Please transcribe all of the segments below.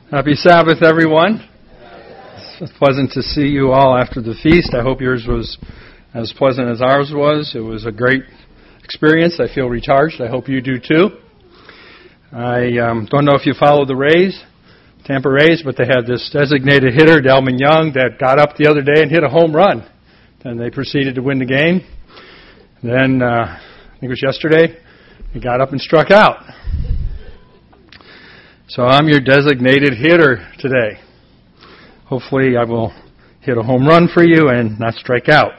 Happy Sabbath, everyone. It's pleasant to see you all after the feast. I hope yours was as pleasant as ours was. It was a great experience. I feel recharged. I hope you do too. I don't know if you follow the Rays, Tampa Rays, but they had this designated hitter, Delman Young, that got up the other day and hit a home run. And they proceeded to win the game. Then, I think it was yesterday, he got up and struck out. So I'm your designated hitter today. Hopefully I will hit a home run for you and not strike out.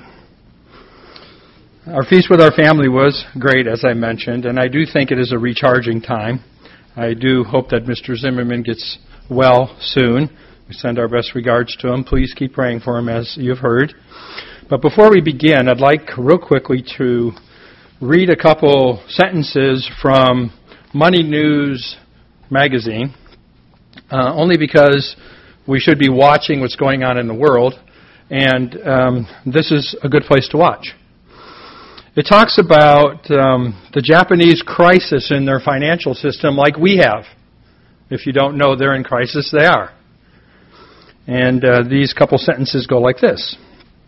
Our feast with our family was great, as I mentioned, and I do think it is a recharging time. I do hope that Mr. Zimmerman gets well soon. We send our best regards to him. Please keep praying for him, as you've heard. But before we begin, I'd like real quickly to read a couple sentences from Money News magazine, only because we should be watching what's going on in the world, and this is a good place to watch. It talks about the Japanese crisis in their financial system like we have. If you don't know they're in crisis, they are. And these couple sentences go like this.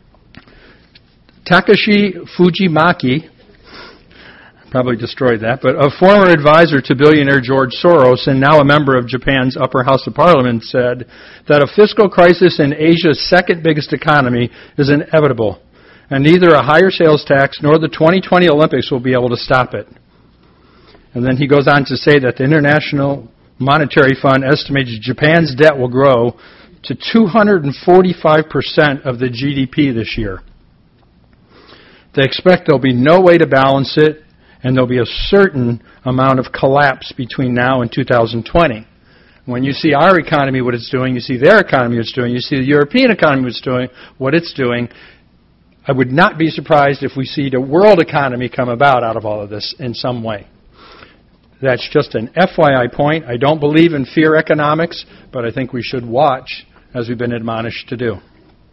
Takashi Fujimaki, probably destroyed that, but a former advisor to billionaire George Soros and now a member of Japan's upper house of parliament said that a fiscal crisis in Asia's second biggest economy is inevitable, and neither a higher sales tax nor the 2020 Olympics will be able to stop it. And then he goes on to say that the International Monetary Fund estimates Japan's debt will grow to 245% of the GDP this year. They expect there'll be no way to balance it, and there'll be a certain amount of collapse between now and 2020. When you see our economy, what it's doing, you see their economy, what it's doing, you see the European economy, what it's doing, I would not be surprised if we see the world economy come about out of all of this in some way. That's just an FYI point. I don't believe in fear economics, but I think we should watch as we've been admonished to do.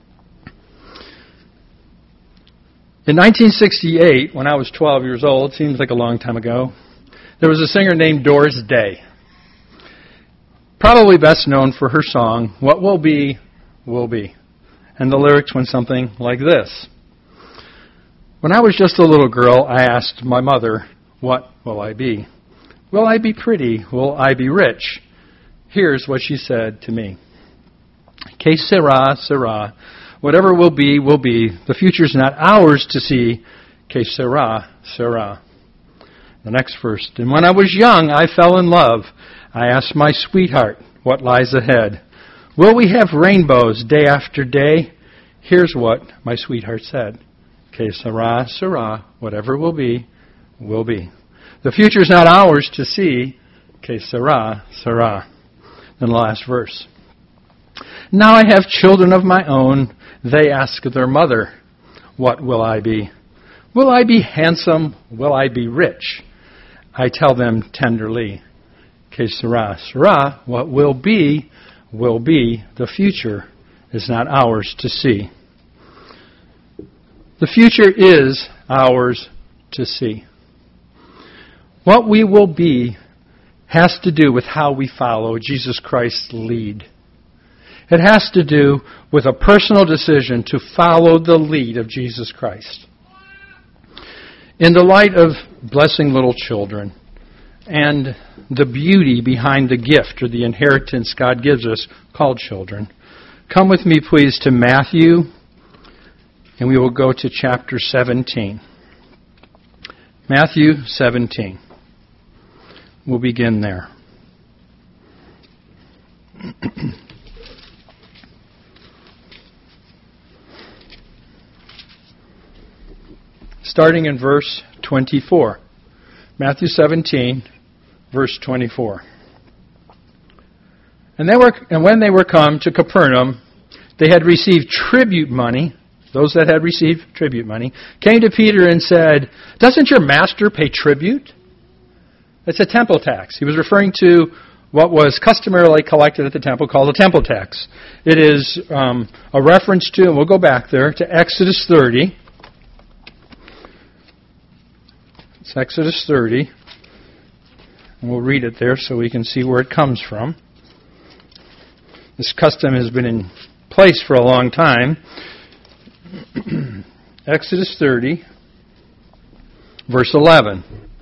In 1968, when I was 12 years old, seems like a long time ago, there was a singer named Doris Day. Probably best known for her song, What Will Be, Will Be. And the lyrics went something like this. When I was just a little girl, I asked my mother, what will I be? Will I be pretty? Will I be rich? Here's what she said to me. Que sera, sera. Whatever will be, will be. The future's not ours to see. Que sera, sera. The next verse. And when I was young, I fell in love. I asked my sweetheart, what lies ahead? Will we have rainbows day after day? Here's what my sweetheart said. Que sera, sera. Whatever will be, will be. The future's not ours to see. Que sera, sera. Then the last verse. Now I have children of my own. They ask their mother, what will I be? Will I be handsome? Will I be rich? I tell them tenderly, que sera, sera. What will be, will be. The future is not ours to see. The future is ours to see. What we will be has to do with how we follow Jesus Christ's lead. It has to do with a personal decision to follow the lead of Jesus Christ. In the light of blessing little children and the beauty behind the gift or the inheritance God gives us called children, come with me please to Matthew, and we will go to chapter 17. Matthew 17. We'll begin there. Starting in verse 24. Matthew 17, verse 24. And when they were come to Capernaum, they had received tribute money. Those that had received tribute money came to Peter and said, doesn't your master pay tribute? It's a temple tax. He was referring to what was customarily collected at the temple called a temple tax. It is a reference to, and we'll go back there, to Exodus 30. It's Exodus 30. And we'll read it there so we can see where it comes from. This custom has been in place for a long time. Exodus 30, verse 11.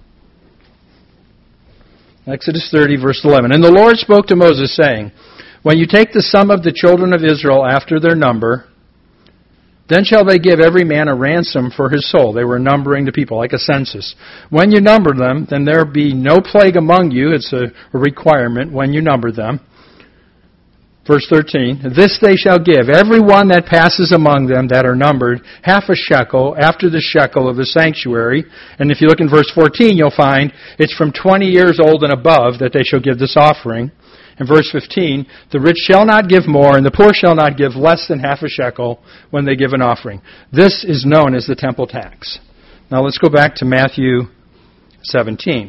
Exodus 30, verse 11. And the Lord spoke to Moses, saying, when you take the sum of the children of Israel after their number, then shall they give every man a ransom for his soul. They were numbering the people like a census. When you number them, then there be no plague among you. It's a requirement when you number them. Verse 13, this they shall give, every one that passes among them that are numbered, half a shekel after the shekel of the sanctuary. And if you look in verse 14, you'll find it's from 20 years old and above that they shall give this offering. In verse 15, the rich shall not give more, and the poor shall not give less than half a shekel when they give an offering. This is known as the temple tax. Now let's go back to Matthew 17.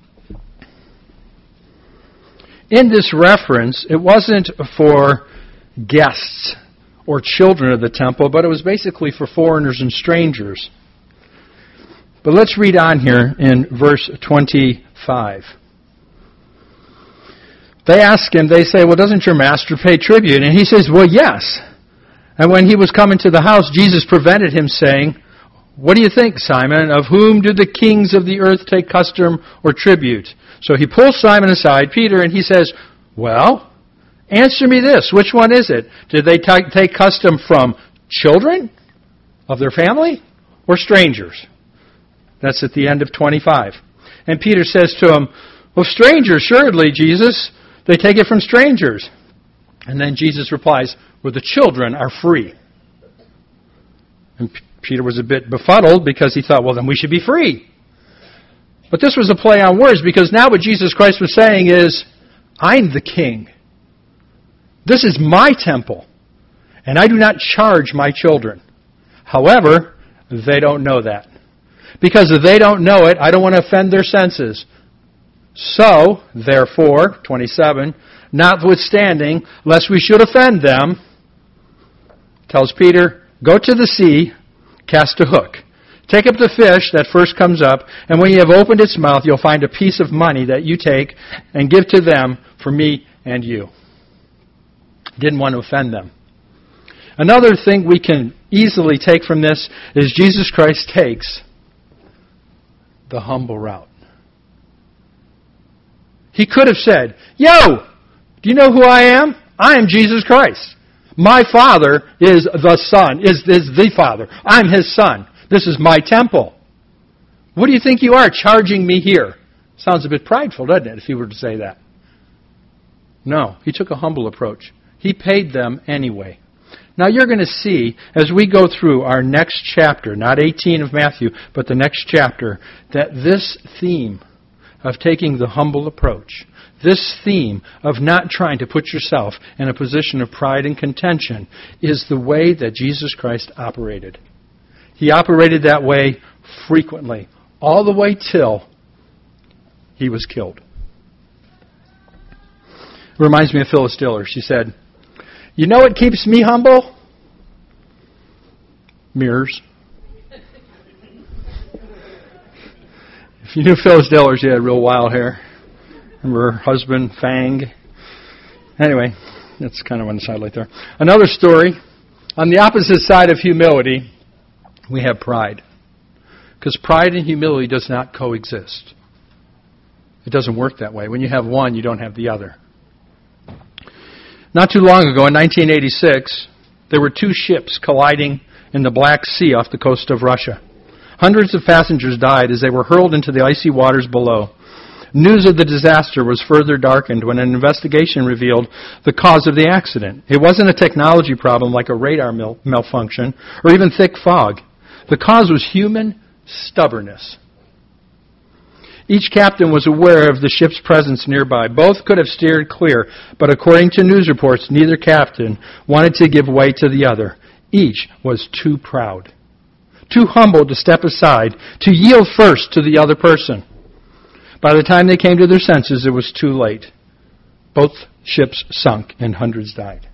In this reference, it wasn't for guests or children of the temple, but it was basically for foreigners and strangers. But let's read on here in verse 25. They ask him, they say, well, doesn't your master pay tribute? And he says, well, yes. And when he was coming to the house, Jesus prevented him, saying, what do you think, Simon? Of whom do the kings of the earth take custom or tribute? So he pulls Simon aside, Peter, and he says, well, answer me this. Which one is it? Did they take custom from children of their family or strangers? That's at the end of 25. And Peter says to him, well, strangers, surely, Jesus. They take it from strangers. And then Jesus replies, well, the children are free. And Peter was a bit befuddled because he thought, well, then we should be free. But this was a play on words, because now what Jesus Christ was saying is, I'm the king. This is my temple, and I do not charge my children. However, they don't know that. Because if they don't know it, I don't want to offend their senses. So, therefore, 27, notwithstanding, lest we should offend them, tells Peter, go to the sea, cast a hook. Take up the fish that first comes up, and when you have opened its mouth, you'll find a piece of money that you take and give to them for me and you. Didn't want to offend them. Another thing we can easily take from this is Jesus Christ takes the humble route. He could have said, yo, do you know who I am? I am Jesus Christ. My Father is the Son, is the Father. I'm His Son. This is my temple. What do you think you are, charging me here? Sounds a bit prideful, doesn't it, if he were to say that? No, he took a humble approach. He paid them anyway. Now you're going to see, as we go through our next chapter, not 18 of Matthew, but the next chapter, that this theme of taking the humble approach, this theme of not trying to put yourself in a position of pride and contention, is the way that Jesus Christ operated. He operated that way frequently, all the way till he was killed. It reminds me of Phyllis Diller. She said, you know what keeps me humble? Mirrors. If you knew Phyllis Diller, she had real wild hair. Remember her husband, Fang? Anyway, that's kind of on the side right there. Another story. On the opposite side of humility, we have pride. Because pride and humility does not coexist. It doesn't work that way. When you have one, you don't have the other. Not too long ago, in 1986, there were two ships colliding in the Black Sea off the coast of Russia. Hundreds of passengers died as they were hurled into the icy waters below. News of the disaster was further darkened when an investigation revealed the cause of the accident. It wasn't a technology problem like a radar malfunction or even thick fog. The cause was human stubbornness. Each captain was aware of the ship's presence nearby. Both could have steered clear, but according to news reports, neither captain wanted to give way to the other. Each was too proud, too humble to step aside, to yield first to the other person. By the time they came to their senses, it was too late. Both ships sunk and hundreds died.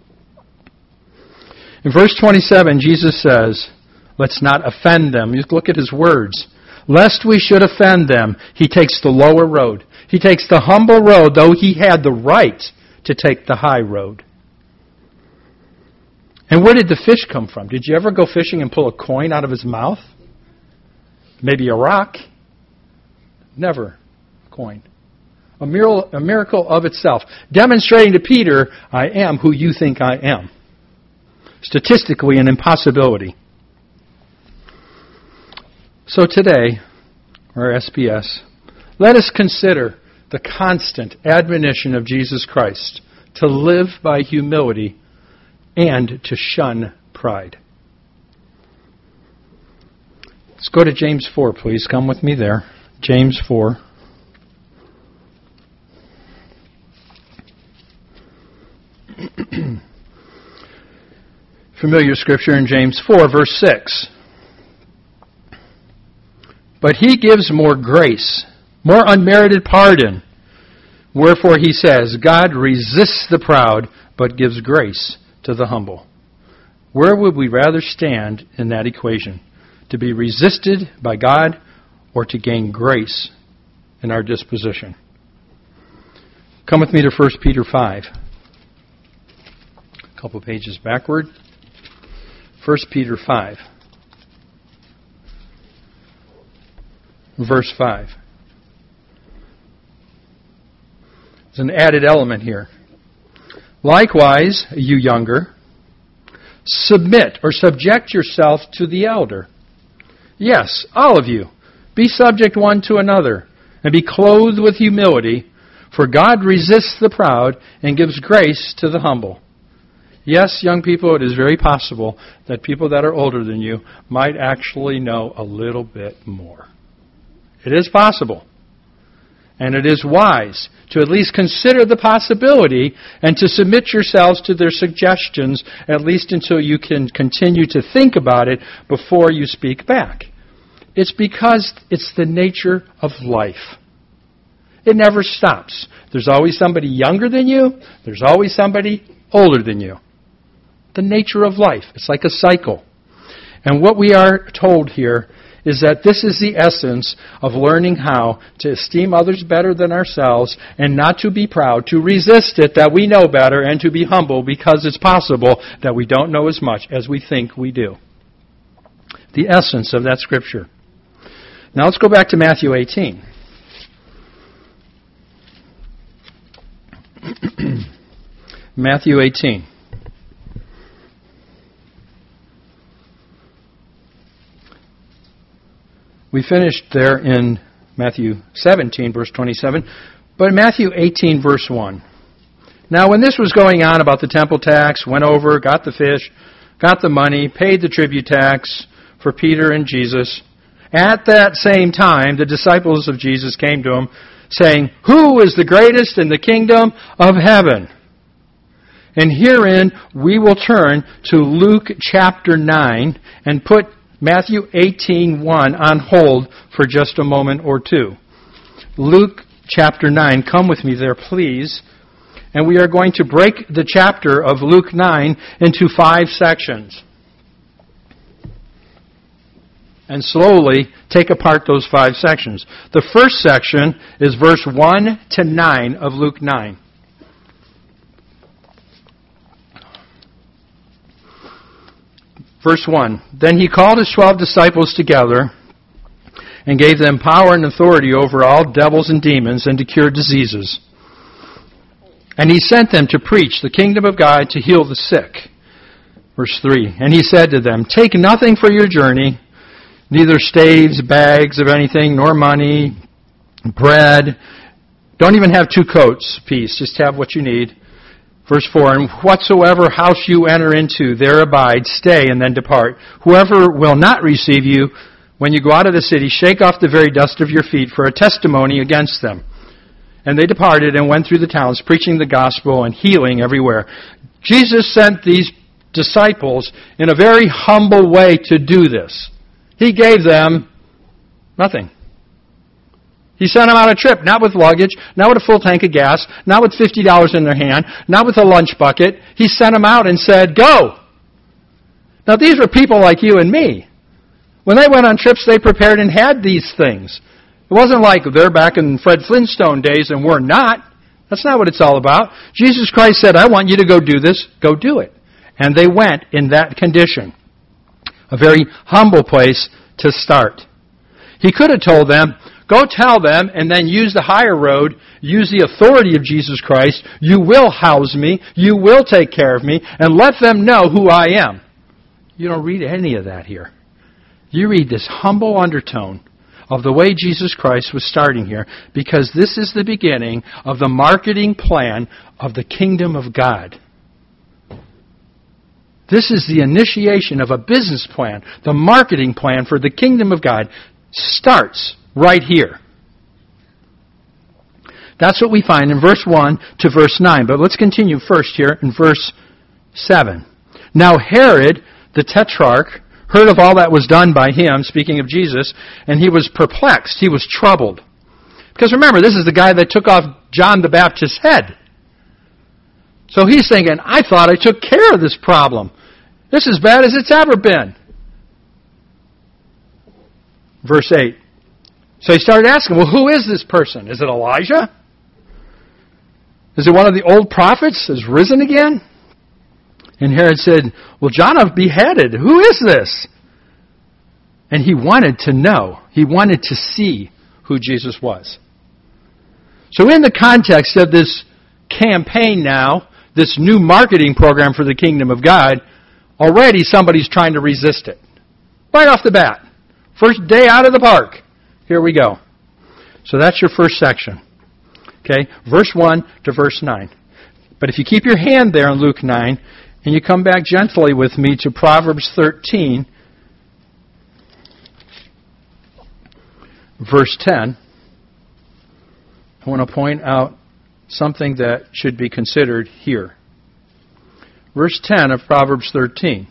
In verse 27, Jesus says, let's not offend them. You look at his words. Lest we should offend them, he takes the lower road. He takes the humble road, though he had the right to take the high road. And where did the fish come from? Did you ever go fishing and pull a coin out of his mouth? Maybe a rock? Never a coin. A miracle of itself, demonstrating to Peter, I am who you think I am. Statistically, an impossibility. So today, or SPS, let us consider the constant admonition of Jesus Christ to live by humility and to shun pride. Let's go to James 4, please. Come with me there. James 4. Familiar scripture in James 4, verse 6. But he gives more grace, more unmerited pardon. Wherefore he says, God resists the proud, but gives grace to the humble. Where would we rather stand in that equation? To be resisted by God or to gain grace in our disposition? Come with me to 1 Peter 5. A couple pages backward. 1 Peter 5. Verse 5. There's an added element here. Likewise, you younger, submit or subject yourself to the elder. Yes, all of you, be subject one to another, and be clothed with humility, for God resists the proud and gives grace to the humble. Yes, young people, it is very possible that people that are older than you might actually know a little bit more. It is possible. And it is wise to at least consider the possibility and to submit yourselves to their suggestions, at least until you can continue to think about it before you speak back. It's because it's the nature of life. It never stops. There's always somebody younger than you. There's always somebody older than you. The nature of life. It's like a cycle. And what we are told here is that this is the essence of learning how to esteem others better than ourselves and not to be proud, to resist it that we know better, and to be humble because it's possible that we don't know as much as we think we do. The essence of that scripture. Now let's go back to Matthew 18. Matthew 18. We finished there in Matthew 17, verse 27, but in Matthew 18, verse 1. Now, when this was going on about the temple tax, went over, got the fish, got the money, paid the tribute tax for Peter and Jesus, at that same time, the disciples of Jesus came to him, saying, Who is the greatest in the kingdom of heaven? And herein we will turn to Luke chapter 9 and put Matthew 18:1 on hold for just a moment or two. Luke chapter 9, come with me there, please. And we are going to break the chapter of Luke 9 into 5 sections. And slowly take apart those 5 sections. The first section is verse 1 to 9 of Luke 9. Verse 1, Then he called his 12 disciples together and gave them power and authority over all devils and demons and to cure diseases. And he sent them to preach the kingdom of God, to heal the sick. Verse 3, And he said to them, Take nothing for your journey, neither staves, bags of anything, nor money, bread. Don't even have 2 coats apiece, just have what you need. Verse 4, And whatsoever house you enter into, there abide, stay, and then depart. Whoever will not receive you, when you go out of the city, shake off the very dust of your feet for a testimony against them. And they departed and went through the towns, preaching the gospel and healing everywhere. Jesus sent these disciples in a very humble way to do this. He gave them nothing. He sent them on a trip, not with luggage, not with a full tank of gas, not with $50 in their hand, not with a lunch bucket. He sent them out and said, Go! Now these were people like you and me. When they went on trips, they prepared and had these things. It wasn't like they're back in Fred Flintstone days and we're not. That's not what it's all about. Jesus Christ said, I want you to go do this. Go do it. And they went in that condition. A very humble place to start. He could have told them, go tell them, and then use the higher road, use the authority of Jesus Christ. You will house me. You will take care of me, and let them know who I am. You don't read any of that here. You read this humble undertone of the way Jesus Christ was starting here, because this is the beginning of the marketing plan of the kingdom of God. This is the initiation of a business plan. The marketing plan for the kingdom of God starts right here. That's what we find in verse 1 to verse 9. But let's continue first here in verse 7. Now Herod, the Tetrarch, heard of all that was done by him, speaking of Jesus, and he was perplexed. He was troubled. Because remember, this is the guy that took off John the Baptist's head. So he's thinking, I thought I took care of this problem. This is as bad as it's ever been. Verse 8. So he started asking, well, who is this person? Is it Elijah? Is it one of the old prophets has risen again? And Herod said, well, John I've beheaded. Who is this? And he wanted to know. He wanted to see who Jesus was. So in the context of this campaign now, this new marketing program for the kingdom of God, already somebody's trying to resist it. Right off the bat. First day out of the park. Here we go. So that's your first section. Okay, verse 1 to verse 9. But if you keep your hand there in Luke 9, and you come back gently with me to Proverbs 13, verse 10, I want to point out something that should be considered here. Verse 10 of Proverbs 13.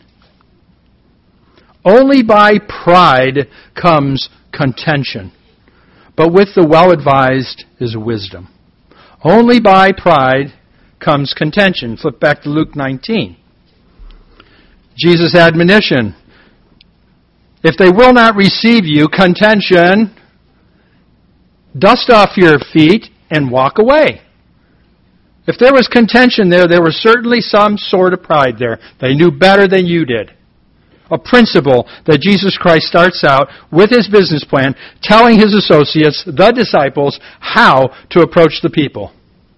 Only by pride comes contention, but with the well-advised is wisdom. Only by pride comes contention. Flip back to Luke 19. Jesus' admonition. If they will not receive you, contention, dust off your feet and walk away. If there was contention there was certainly some sort of pride there. They knew better than you did. A principle that Jesus Christ starts out with his business plan, telling his associates, the disciples, how to approach the people.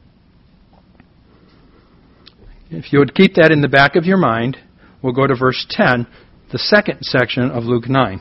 If you would keep that in the back of your mind, we'll go to verse 10, the second section of Luke 9.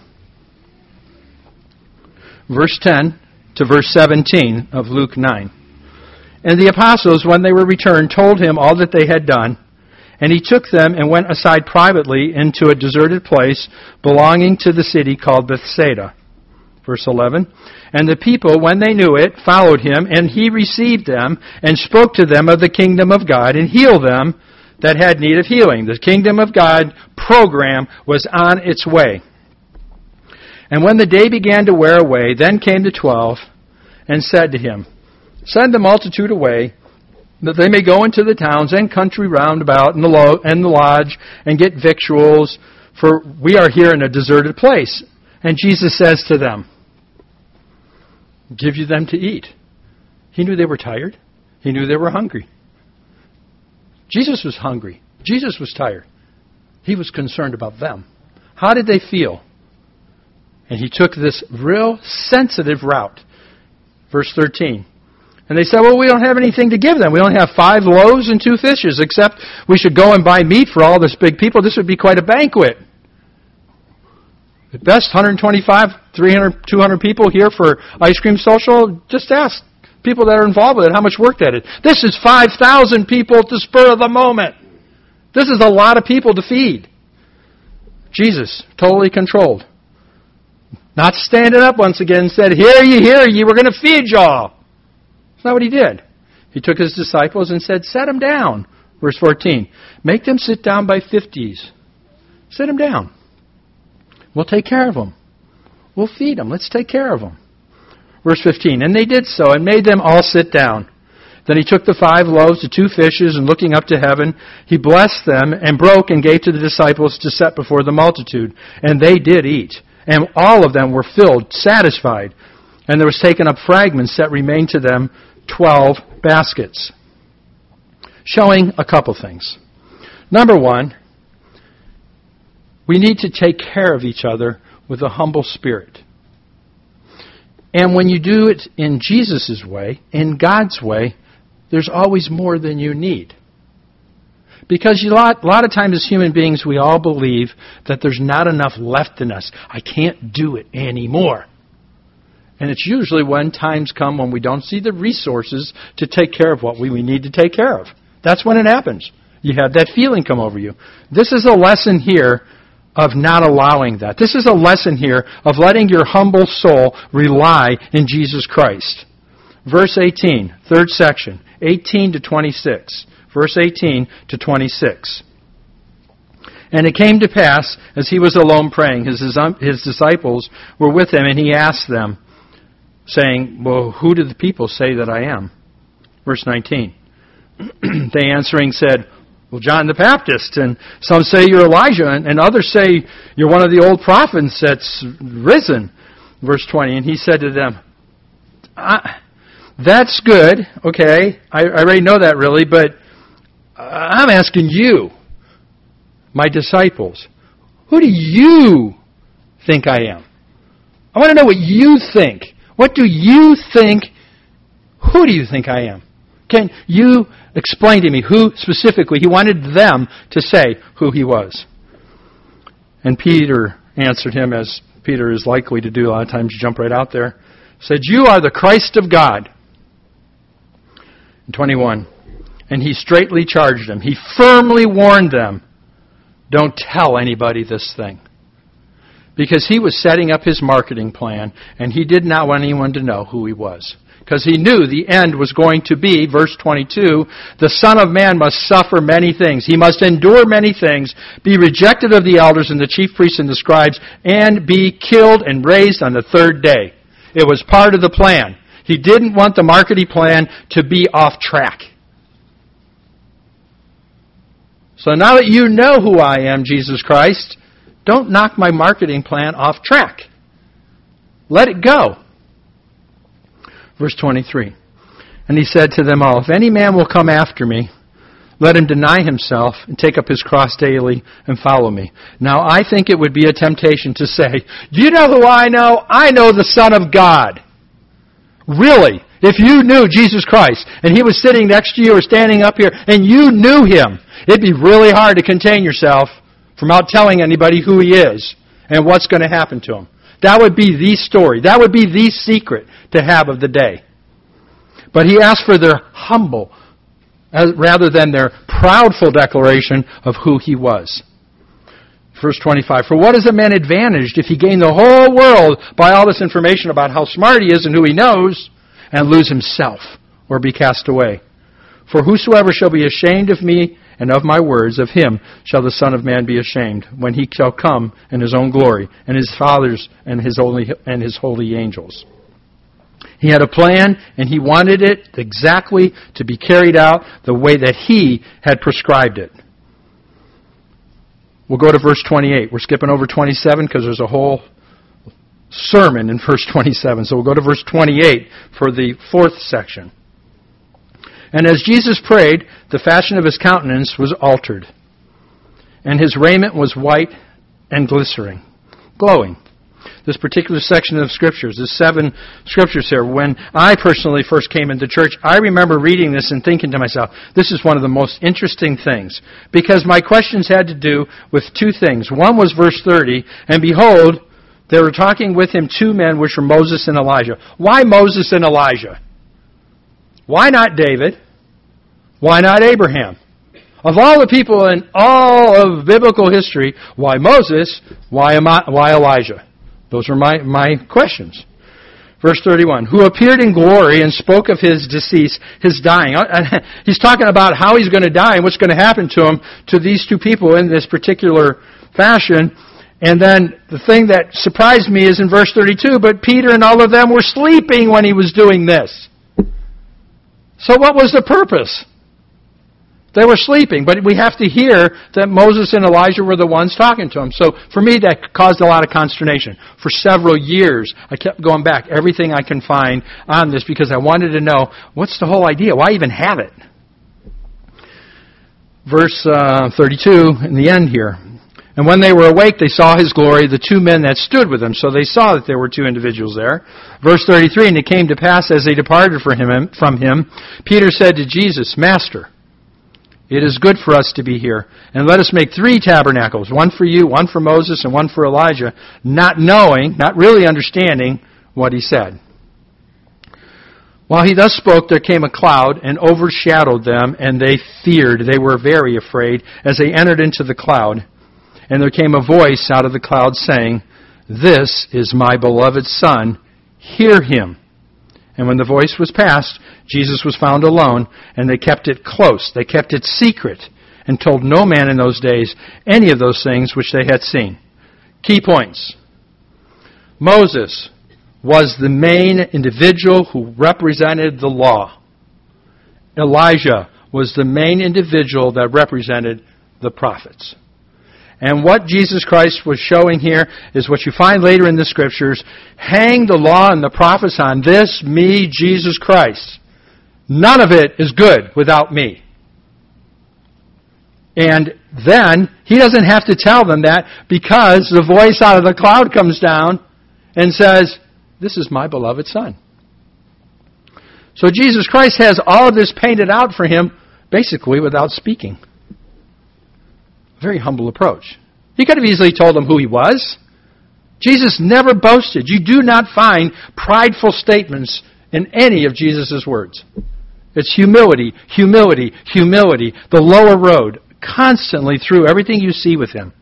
Verse 10 to verse 17 of Luke 9. And the apostles, when they were returned, told him all that they had done. And he took them and went aside privately into a deserted place belonging to the city called Bethsaida. Verse 11. And the people, when they knew it, followed him, and he received them and spoke to them of the kingdom of God and healed them that had need of healing. The kingdom of God program was on its way. And when the day began to wear away, then came the 12 and said to him, send the multitude away, that they may go into the towns and country round about and the lodge and get victuals, for we are here in a deserted place. And Jesus says to them, give you them to eat. He knew they were tired. He knew they were hungry. Jesus was hungry. Jesus was tired. He was concerned about them. How did they feel? And he took this real sensitive route. Verse 13. And they said, well, we don't have anything to give them. We only have 5 loaves and 2 fishes, except we should go and buy meat for all this big people. This would be quite a banquet. At best, 125, 300, 200 people here for ice cream social. Just ask people that are involved with it how much work that is. This is 5,000 people at the spur of the moment. This is a lot of people to feed. Jesus, totally controlled. Not standing up once again and said, hear ye, we're going to feed y'all. That's not what he did. He took his disciples and said, set them down. Verse 14. Make them sit down by 50s. Sit them down. We'll take care of them. We'll feed them. Let's take care of them. Verse 15. And they did so and made them all sit down. Then he took the 5 loaves, the 2 fishes, and looking up to heaven, he blessed them and broke and gave to the disciples to set before the multitude. And they did eat. And all of them were filled, satisfied. And there was taken up fragments that remained to them 12 baskets. Showing a couple things. Number one, We need to take care of each other with a humble spirit. And when you do it in Jesus' way, in God's way, there's always more than you need. Because a lot of times as human beings, we all believe that there's not enough left in us. I can't do it anymore. And it's usually when times come when we don't see the resources to take care of what we need to take care of. That's when it happens. You have that feeling come over you. This is a lesson here of not allowing that. This is a lesson here of letting your humble soul rely in Jesus Christ. Verse 18, third section, 18 to 26. Verse 18 to 26. And it came to pass, as he was alone praying, his disciples were with him, and he asked them, saying, well, who do the people say that I am? Verse 19. They answering said, well, John the Baptist, and some say you're Elijah, and others say you're one of the old prophets that's risen. Verse 20, and he said to them, that's good, okay, I already know that really, but I'm asking you, my disciples, who do you think I am? I want to know what you think. What do you think? Who do you think I am? Can you explain to me who specifically? He wanted them to say who he was. And Peter answered him, as Peter is likely to do a lot of times, jump right out there, said, you are the Christ of God. And 21, and he straitly charged them. He firmly warned them, don't tell anybody this thing. Because he was setting up his marketing plan, and he did not want anyone to know who he was. Because he knew the end was going to be, verse 22, the Son of Man must suffer many things. He must endure many things, be rejected of the elders and the chief priests and the scribes, and be killed and raised on the third day. It was part of the plan. He didn't want the marketing plan to be off track. So now that you know who I am, Jesus Christ, don't knock my marketing plan off track. Let it go. Verse 23. And he said to them all, if any man will come after me, let him deny himself and take up his cross daily and follow me. Now I think it would be a temptation to say, do you know who I know? I know the Son of God. Really? If you knew Jesus Christ and he was sitting next to you or standing up here and you knew him, it'd be really hard to contain yourself from not telling anybody who he is and what's going to happen to him. That would be the story. That would be the secret to have of the day. But he asked for their humble, rather than their proudful declaration of who he was. Verse 25, for what is a man advantaged if he gain the whole world by all this information about how smart he is and who he knows, and lose himself or be cast away? For whosoever shall be ashamed of me and of my words, of him shall the Son of Man be ashamed, when he shall come in his own glory, and his Father's and his holy angels. He had a plan, and he wanted it exactly to be carried out the way that he had prescribed it. We'll go to verse 28. We're skipping over 27 because there's a whole sermon in verse 27. So we'll go to verse 28 for the fourth section. And as Jesus prayed, the fashion of his countenance was altered, and his raiment was white and glowing. This particular section of Scriptures, there's 7 Scriptures here. When I personally first came into church, I remember reading this and thinking to myself, this is one of the most interesting things, because my questions had to do with 2 things. One was verse 30, and behold, they were talking with him 2 men, which were Moses and Elijah. Why Moses and Elijah? Why not David? Why not Abraham? Of all the people in all of biblical history, why Moses? Why Elijah? Those are my questions. Verse 31, who appeared in glory and spoke of his decease, his dying. He's talking about how he's going to die and what's going to happen to him, to these 2 people in this particular fashion. And then the thing that surprised me is in verse 32, but Peter and all of them were sleeping when he was doing this. So what was the purpose? They were sleeping, but we have to hear that Moses and Elijah were the ones talking to him. So for me, that caused a lot of consternation. For several years, I kept going back, everything I can find on this, because I wanted to know, what's the whole idea? Why even have it? Verse 32, in the end here. And when they were awake, they saw his glory, the two men that stood with him. So they saw that there were two individuals there. Verse 33, and it came to pass as they departed from him, Peter said to Jesus, Master, it is good for us to be here. And let us make 3 tabernacles, one for you, one for Moses, and one for Elijah, not knowing, not really understanding what he said. While he thus spoke, there came a cloud and overshadowed them, and they feared. They were very afraid as they entered into the cloud. And there came a voice out of the cloud saying, This is my beloved Son, hear him. And when the voice was past, Jesus was found alone, and they kept it close. They kept it secret, and told no man in those days any of those things which they had seen. Key points. Moses was the main individual who represented the law. Elijah was the main individual that represented the prophets. And what Jesus Christ was showing here is what you find later in the Scriptures. Hang the law and the prophets on this, me, Jesus Christ. None of it is good without me. And then, he doesn't have to tell them that because the voice out of the cloud comes down and says, This is my beloved Son. So Jesus Christ has all of this painted out for him basically without speaking. Very humble approach. He could have easily told them who he was. Jesus never boasted. You do not find prideful statements in any of Jesus' words. It's humility, humility, humility, the lower road, constantly through everything you see with him.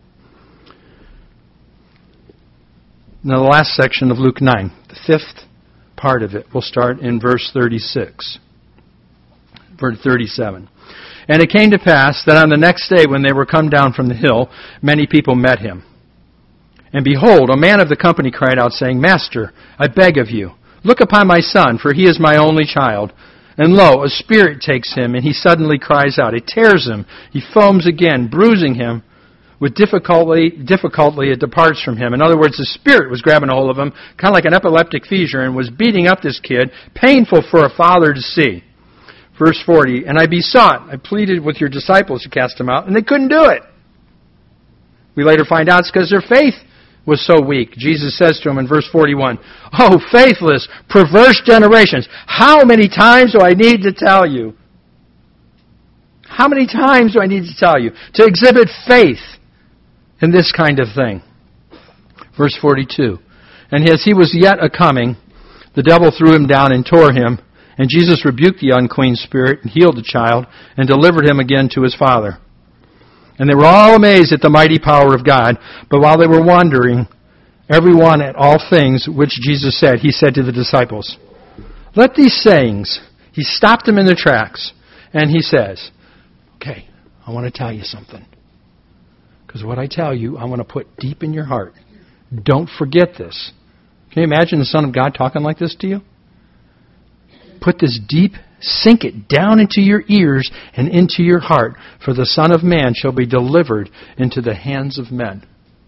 Now the last section of Luke 9, the 5th part of it, will start in verse 36. Verse 37. And it came to pass that on the next day when they were come down from the hill, many people met him. And behold, a man of the company cried out, saying, Master, I beg of you, look upon my son, for he is my only child. And lo, a spirit takes him, and he suddenly cries out. It tears him. He foams again, bruising him. With difficulty it departs from him. In other words, the spirit was grabbing a hold of him, kind of like an epileptic seizure, and was beating up this kid, painful for a father to see. Verse 40, and I besought, I pleaded with your disciples to cast him out, and they couldn't do it. We later find out it's because their faith was so weak. Jesus says to him in verse 41, Oh, faithless, perverse generations, how many times do I need to tell you? How many times do I need to tell you to exhibit faith in this kind of thing? Verse 42, and as he was yet a-coming, the devil threw him down and tore him. And Jesus rebuked the unclean spirit and healed the child and delivered him again to his father. And they were all amazed at the mighty power of God. But while they were wondering, every one at all things which Jesus said, he said to the disciples, Let these sayings, he stopped them in their tracks, and he says, Okay, I want to tell you something. Because what I tell you, I want to put deep in your heart. Don't forget this. Can you imagine the Son of God talking like this to you? Put this deep, sink it down into your ears and into your heart, for the Son of Man shall be delivered into the hands of men.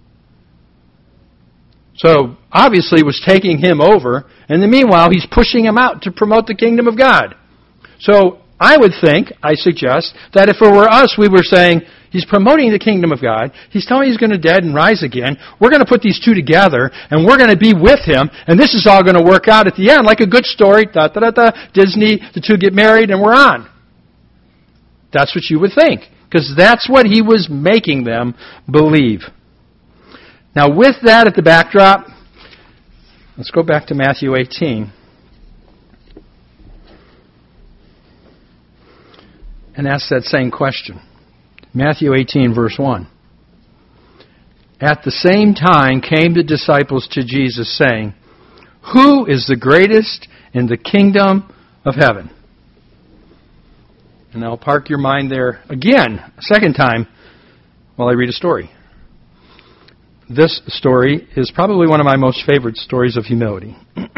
So, obviously, it was taking him over, and in the meanwhile, he's pushing him out to promote the kingdom of God. So, I would think, I suggest, that if it were us, we were saying, he's promoting the kingdom of God. He's telling me he's going to dead and rise again. We're going to put these two together, and we're going to be with him, and this is all going to work out at the end like a good story. Disney, the two get married, and we're on. That's what you would think, because that's what he was making them believe. Now, with that at the backdrop, let's go back to Matthew 18. And ask that same question. Matthew 18, verse 1. At the same time came the disciples to Jesus, saying, Who is the greatest in the kingdom of heaven? And I'll park your mind there again, a second time, while I read a story. This story is probably one of my most favorite stories of humility.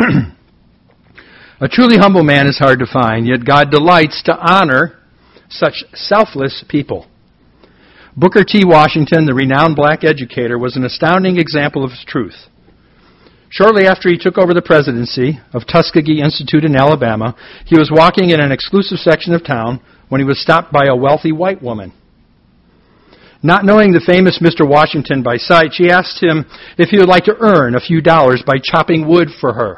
A truly humble man is hard to find, yet God delights to honor such selfless people. Booker T. Washington, the renowned black educator, was an astounding example of his truth. Shortly after he took over the presidency of Tuskegee Institute in Alabama, he was walking in an exclusive section of town when he was stopped by a wealthy white woman. Not knowing the famous Mr. Washington by sight, she asked him if he would like to earn a few dollars by chopping wood for her.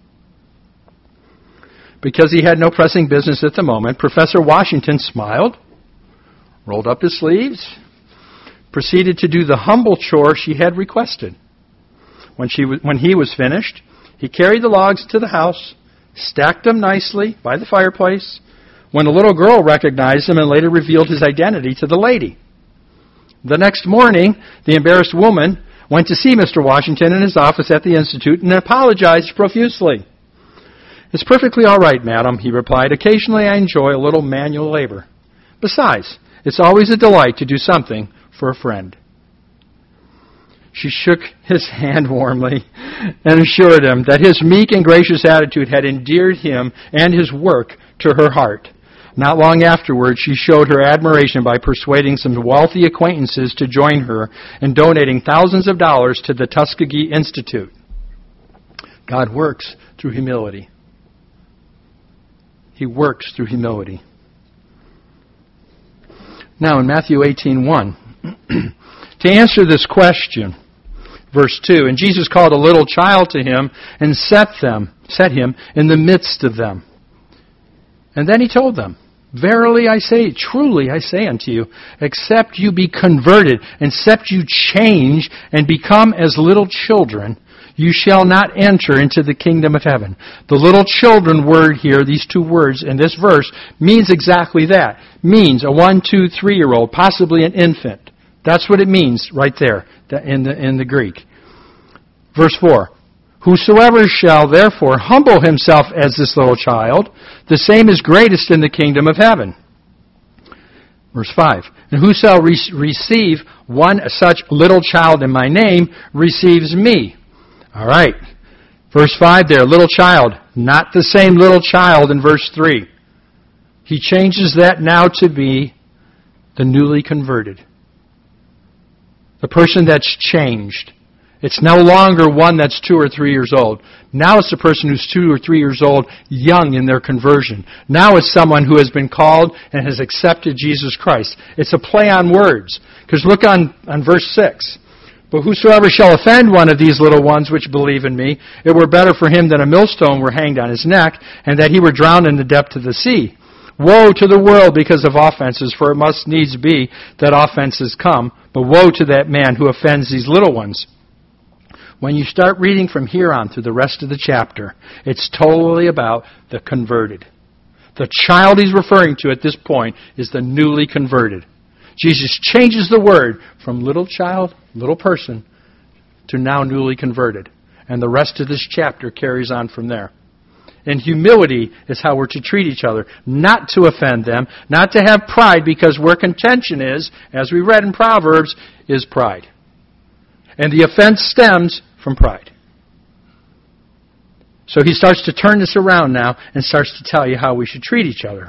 Because he had no pressing business at the moment, Professor Washington smiled, rolled up his sleeves, proceeded to do the humble chore she had requested. When he was finished, he carried the logs to the house, stacked them nicely by the fireplace, when a little girl recognized him and later revealed his identity to the lady. The next morning, the embarrassed woman went to see Mr. Washington in his office at the Institute and apologized profusely. "It's perfectly all right, madam," he replied. "Occasionally I enjoy a little manual labor. Besides, it's always a delight to do something for a friend." She shook his hand warmly and assured him that his meek and gracious attitude had endeared him and his work to her heart. Not long afterwards, she showed her admiration by persuading some wealthy acquaintances to join her in donating thousands of dollars to the Tuskegee Institute. God works through humility. He works through humility. Now in Matthew 18:1, to answer this question, verse 2, "And Jesus called a little child to him and set him in the midst of them. And then he told them, 'Verily I say, truly I say unto you, except you be converted, except you change and become as little children, you shall not enter into the kingdom of heaven.'" The little children word here, these two words in this verse, means exactly that. Means a 1, 2, 3-year-old, possibly an infant. That's what it means right there in the Greek. Verse 4. "Whosoever shall therefore humble himself as this little child, the same is greatest in the kingdom of heaven." Verse 5. "And who shall receive one such little child in my name receives me." All right. Verse 5 there, little child. Not the same little child in verse 3. He changes that now to be the newly converted. The person that's changed. It's no longer one that's 2 or 3 years old. Now it's a person who's 2 or 3 years old, young in their conversion. Now it's someone who has been called and has accepted Jesus Christ. It's a play on words. Because look on verse 6. "But whosoever shall offend one of these little ones which believe in me, it were better for him that a millstone were hanged on his neck, and that he were drowned in the depth of the sea. Woe to the world because of offenses, for it must needs be that offenses come. But woe to that man who offends these little ones." When you start reading from here on through the rest of the chapter, it's totally about the converted. The child he's referring to at this point is the newly converted. Jesus changes the word from little child, little person, to now newly converted. And the rest of this chapter carries on from there. And humility is how we're to treat each other. Not to offend them, not to have pride, because where contention is, as we read in Proverbs, is pride. And the offense stems from pride. So he starts to turn this around now and starts to tell you how we should treat each other.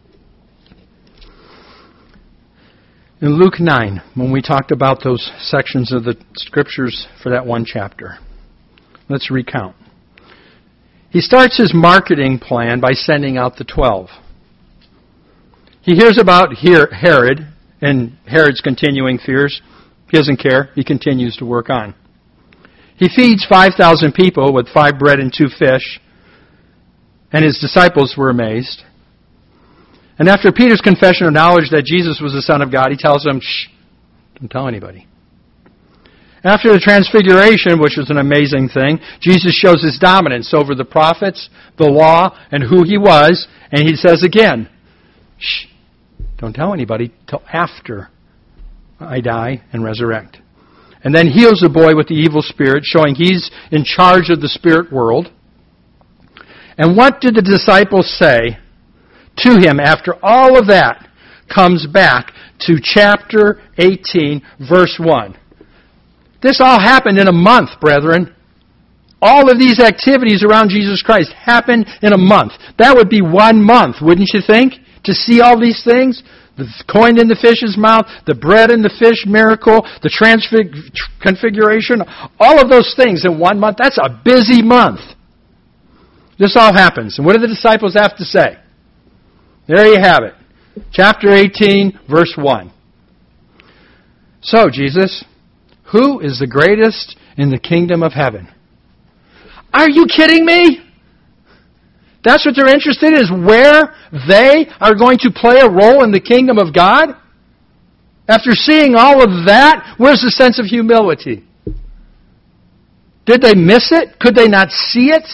In Luke 9, when we talked about those sections of the Scriptures for that one chapter, let's recount. He starts his marketing plan by sending out the 12. He hears about Herod and Herod's continuing fears. He doesn't care. He continues to work on. He feeds 5,000 people with 5 bread and 2 fish, and his disciples were amazed. And after Peter's confession of knowledge that Jesus was the Son of God, he tells them, "Shh, don't tell anybody." After the transfiguration, which was an amazing thing, Jesus shows his dominance over the prophets, the law, and who he was. And he says again, "Shh, don't tell anybody till after I die and resurrect." And then heals the boy with the evil spirit, showing he's in charge of the spirit world. And what did the disciples say to him after all of that comes back to chapter 18, verse 1? This all happened in a month, brethren. All of these activities around Jesus Christ happened in a month. That would be 1 month, wouldn't you think? To see all these things? The coin in the fish's mouth, the bread and the fish miracle, the transfiguration, all of those things in 1 month. That's a busy month. This all happens. And what do the disciples have to say? There you have it. Chapter 18, verse 1. "And when he had sent them away, he So, Jesus, who is the greatest in the kingdom of heaven? Are you kidding me? That's what they're interested in, is where they are going to play a role in the kingdom of God? After seeing all of that, where's the sense of humility? Did they miss it? Could they not see it?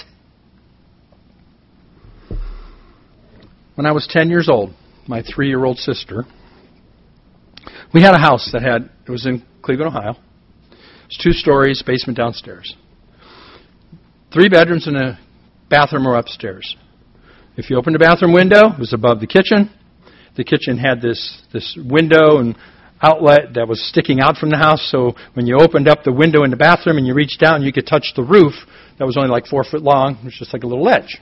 When I was 10 years old, my 3-year-old sister, we had a house it was in Cleveland, Ohio. It was 2 stories, basement downstairs. 3 bedrooms and a bathroom were upstairs. If you opened the bathroom window, it was above the kitchen. The kitchen had this window and outlet that was sticking out from the house, so when you opened up the window in the bathroom and you reached down, you could touch the roof that was only like 4 foot long. It was just like a little ledge.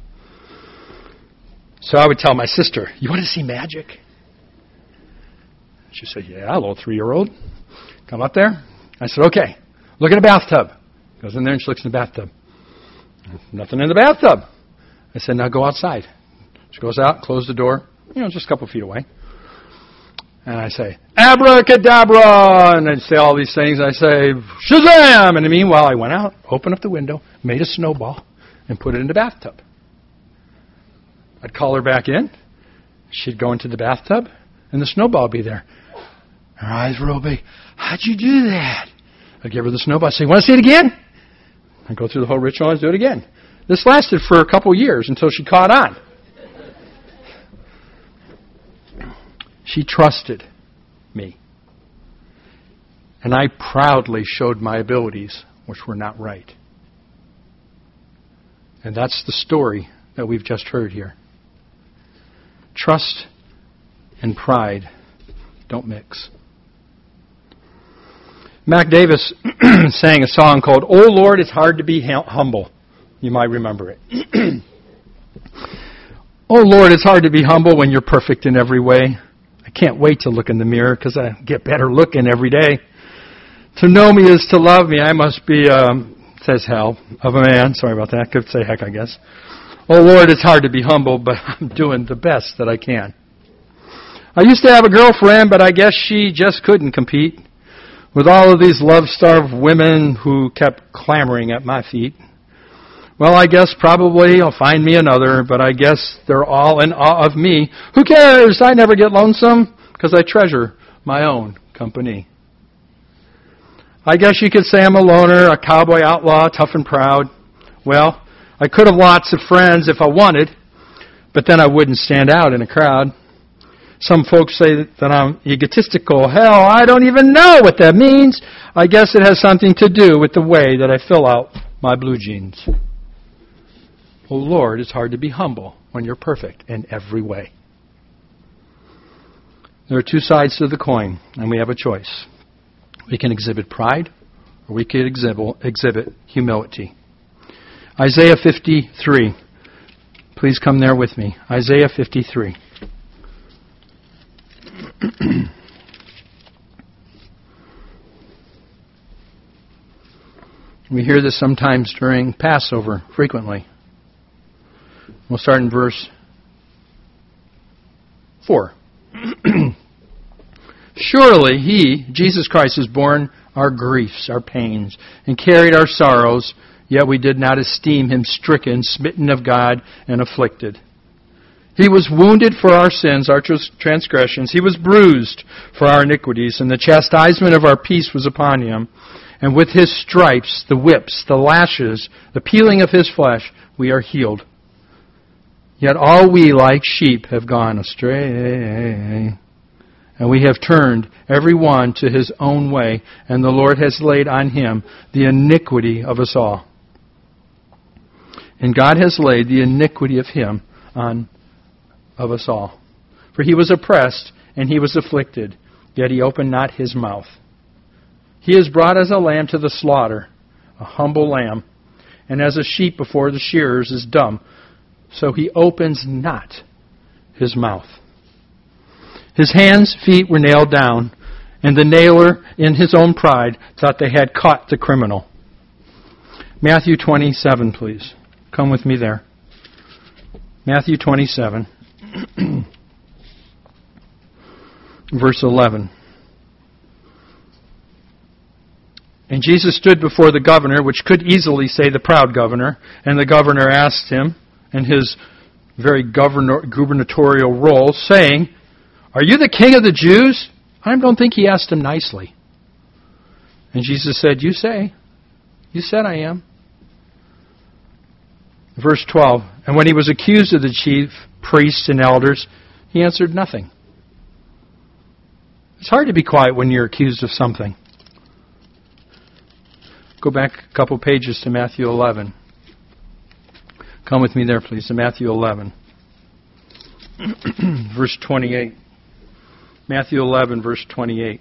So I would tell my sister, "You want to see magic?" She said, "Yeah, little 3-year-old. Come up there." I said, "Okay, look at a bathtub." Goes in there and she looks in the bathtub. Nothing in the bathtub. I said, "Now go outside." She goes out, close the door, just a couple feet away. And I say, "Abracadabra!" And I'd say all these things. I say, "Shazam!" And meanwhile, I went out, opened up the window, made a snowball, and put it in the bathtub. I'd call her back in. She'd go into the bathtub, and the snowball would be there. Her eyes were real big. "How'd you do that?" I'd give her the snowball. I'd say, "Want to see it again?" I'd go through the whole ritual and do it again. This lasted for a couple years until she caught on. She trusted me. And I proudly showed my abilities, which were not right. And that's the story that we've just heard here. Trust and pride don't mix. Mac Davis sang a song called "Oh Lord, It's Hard to Be Humble." You might remember it. Oh Lord, it's hard to be humble when you're perfect in every way. I can't wait to look in the mirror because I get better looking every day. To know me is to love me. I must be, says hell, of a man. Sorry about that. Could say heck, I guess. Oh Lord, it's hard to be humble, but I'm doing the best that I can. I used to have a girlfriend, but I guess she just couldn't compete with all of these love-starved women who kept clamoring at my feet. Well, I guess probably I'll find me another, but I guess they're all in awe of me. Who cares? I never get lonesome because I treasure my own company. I guess you could say I'm a loner, a cowboy outlaw, tough and proud. Well, I could have lots of friends if I wanted, but then I wouldn't stand out in a crowd. Some folks say that I'm egotistical. Hell, I don't even know what that means. I guess it has something to do with the way that I fill out my blue jeans. Oh Lord, it's hard to be humble when you're perfect in every way. There are 2 sides to the coin, and we have a choice. We can exhibit pride, or we can exhibit humility. Isaiah 53. Please come there with me. Isaiah 53. We hear this sometimes during Passover, frequently. We'll start in verse 4. Surely He, Jesus Christ, has borne our griefs, our pains, and carried our sorrows, yet we did not esteem Him stricken, smitten of God, and afflicted. He was wounded for our sins, our transgressions. He was bruised for our iniquities, and the chastisement of our peace was upon Him. And with His stripes, the whips, the lashes, the peeling of His flesh, we are healed. Yet all we like sheep have gone astray, and we have turned every one to his own way, and the Lord has laid on Him the iniquity of us all. And God has laid the iniquity of Him of us all. For He was oppressed, and He was afflicted, yet He opened not His mouth. He is brought as a lamb to the slaughter, a humble lamb, and as a sheep before the shearers is dumb, so He opens not His mouth. His hands, feet were nailed down, and the nailer, in his own pride, thought they had caught the criminal. Matthew 27, please. Come with me there. Matthew 27, verse 11. And Jesus stood before the governor, which could easily say the proud governor, and the governor asked him, in his very gubernatorial role, saying, "Are you the king of the Jews?" I don't think he asked him nicely. And Jesus said, "You say. You said I am." Verse 12, and when he was accused of the chief priests and elders, he answered nothing. It's hard to be quiet when you're accused of something. Go back a couple pages to Matthew 11. Come with me there, please, to Matthew 11. Verse 28. Matthew 11, verse 28.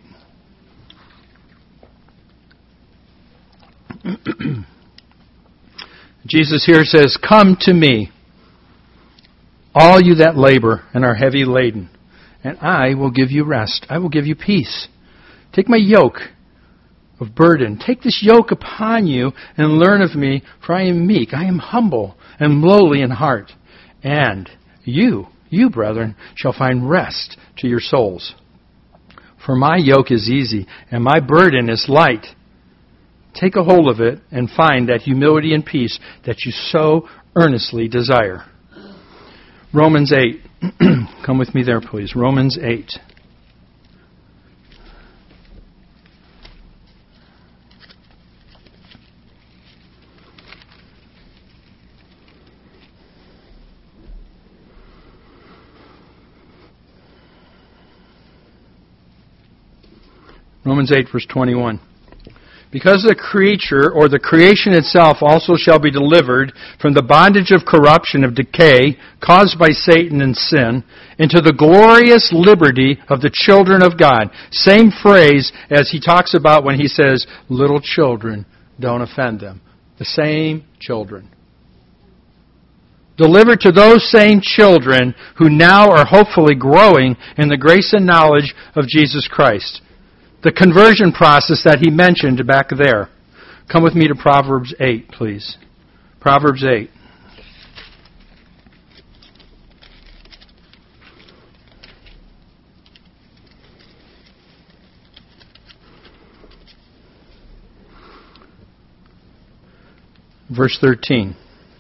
Jesus here says, "Come to me, all you that labor and are heavy laden, and I will give you rest. I will give you peace. Take my yoke of burden. Take this yoke upon you and learn of me, for I am meek, I am humble and lowly in heart. And you, brethren, shall find rest to your souls. For my yoke is easy and my burden is light." Take a hold of it and find that humility and peace that you so earnestly desire. Romans 8. Come with me there, please. Romans 8. Romans 8, verse 21. "Because the creature, or the creation itself, also shall be delivered from the bondage of corruption, of decay, caused by Satan and sin, into the glorious liberty of the children of God." Same phrase as he talks about when he says, "Little children, don't offend them." The same children. Delivered to those same children who now are hopefully growing in the grace and knowledge of Jesus Christ. The conversion process that he mentioned back there. Come with me to Proverbs 8, please. Proverbs 8. Verse 13.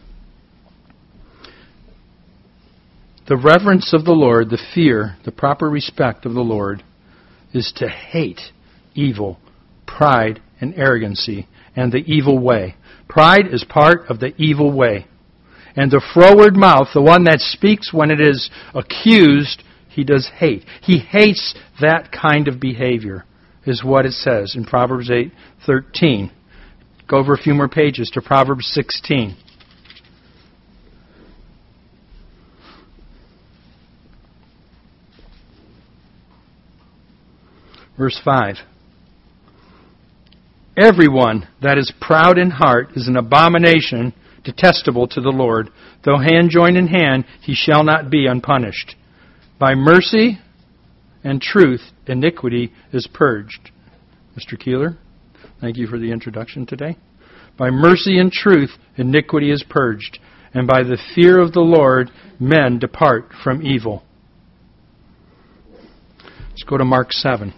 "The reverence of the Lord, the fear, the proper respect of the Lord, is to hate evil, pride, and arrogancy, and the evil way." Pride is part of the evil way. And the froward mouth, the one that speaks when it is accused, he does hate. He hates that kind of behavior, is what it says in Proverbs 8:13. Go over a few more pages to Proverbs 16. Verse 5. "Everyone that is proud in heart is an abomination detestable to the Lord. Though hand join in hand, he shall not be unpunished. By mercy and truth, iniquity is purged." Mr. Keeler, thank you for the introduction today. "By mercy and truth, iniquity is purged, and by the fear of the Lord, men depart from evil." Let's go to Mark 7.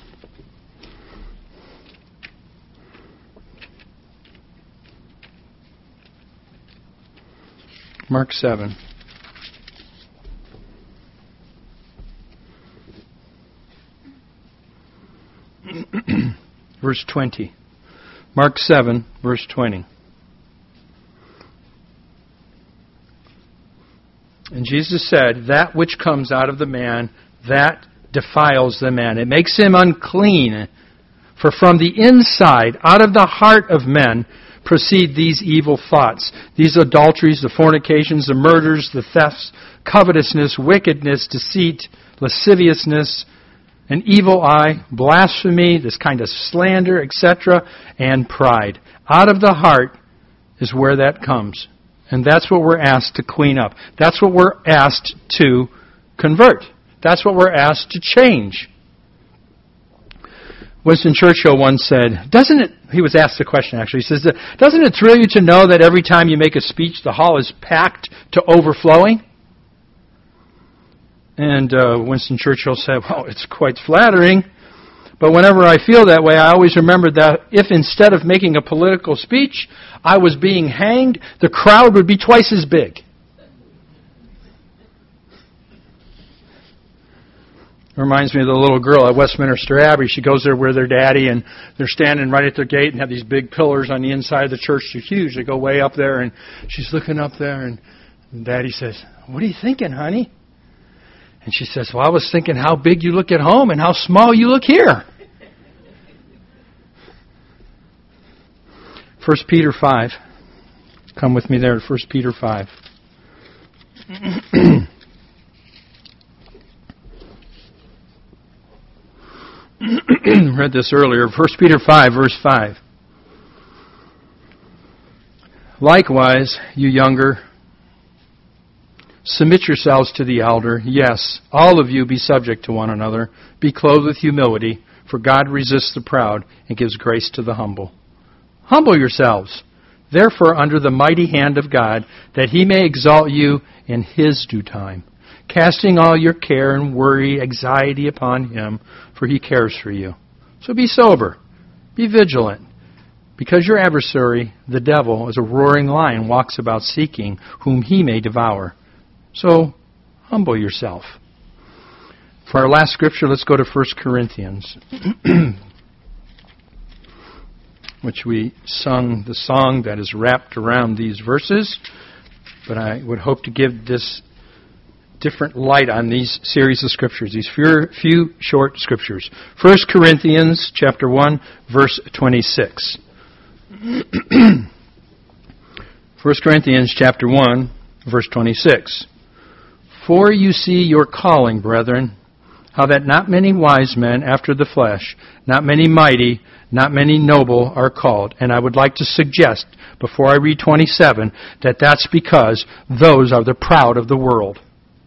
Mark 7. Verse 20. Mark 7, verse 20. "And Jesus said, that which comes out of the man, that defiles the man. It makes him unclean. For from the inside, out of the heart of men, proceed these evil thoughts, these adulteries, the fornications, the murders, the thefts, covetousness, wickedness, deceit, lasciviousness, an evil eye, blasphemy, this kind of slander, etc., and pride." Out of the heart is where that comes. And that's what we're asked to clean up. That's what we're asked to convert. That's what we're asked to change. Winston Churchill once said, he was asked a question actually, he says, "Doesn't it thrill you to know that every time you make a speech, the hall is packed to overflowing?" And Winston Churchill said, "Well, it's quite flattering, But whenever I feel that way, I always remember that if instead of making a political speech, I was being hanged, the crowd would be twice as big. It reminds me of the little girl at Westminster Abbey. She goes there with her daddy, and they're standing right at their gate and have these big pillars on the inside of the church. They're huge. They go way up there, and she's looking up there, and Daddy says, "What are you thinking, honey?" And she says, "Well, I was thinking how big you look at home and how small you look here." 1 Peter 5. Come with me there to 1 Peter 5. Read this earlier. 1 Peter 5, verse 5. Likewise, you younger, submit yourselves to the elder. Yes, all of you be subject to one another. Be clothed with humility, for God resists the proud and gives grace to the humble. Humble yourselves, therefore, under the mighty hand of God, that He may exalt you in His due time, casting all your care and worry, anxiety upon Him, for He cares for you. So be sober, be vigilant, because your adversary, the devil, as a roaring lion, walks about seeking whom he may devour. So humble yourself. For our last scripture, let's go to 1 Corinthians, which we sung the song that is wrapped around these verses. But I would hope to give this different light on these series of scriptures, these few short scriptures. 1 Corinthians chapter 1, verse 26. 1 Corinthians chapter 1, verse 26. For you see your calling, brethren, how that not many wise men after the flesh, not many mighty, not many noble are called. And I would like to suggest, before I read 27, that that's because those are the proud of the world.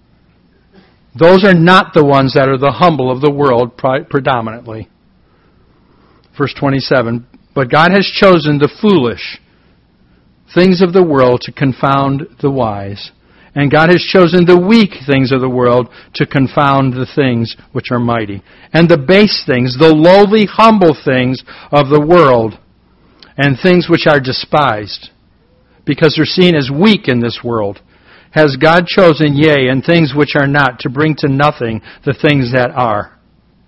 Those are not the ones that are the humble of the world predominantly. Verse 27, but God has chosen the foolish things of the world to confound the wise. And God has chosen the weak things of the world to confound the things which are mighty. And the base things, the lowly, humble things of the world, and things which are despised, because they're seen as weak in this world, has God chosen, yea, and things which are not, to bring to nothing the things that are,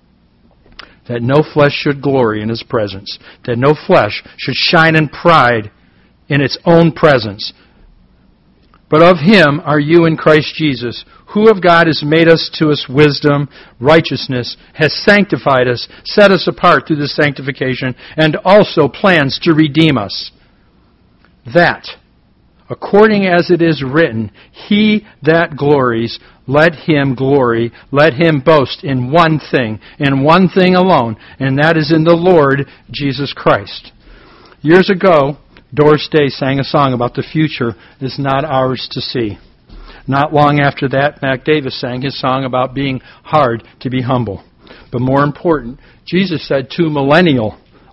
that no flesh should glory in His presence, that no flesh should shine in pride in its own presence. But of Him are you in Christ Jesus, who of God has made us to us wisdom, righteousness, has sanctified us, set us apart through the sanctification, and also plans to redeem us. That, according as it is written, he that glories, let him glory, let him boast in one thing alone, and that is in the Lord Jesus Christ. Years ago, Doris Day sang a song about the future is not ours to see. Not long after that, Mac Davis sang his song about being hard to be humble. But more important, Jesus said 2 millennia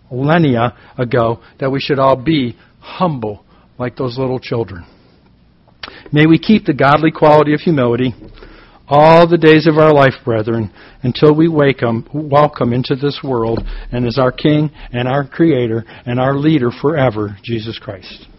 ago that we should all be humble like those little children. May we keep the godly quality of humility all the days of our life, brethren, until we welcome into this world and as our King and our Creator and our leader forever, Jesus Christ.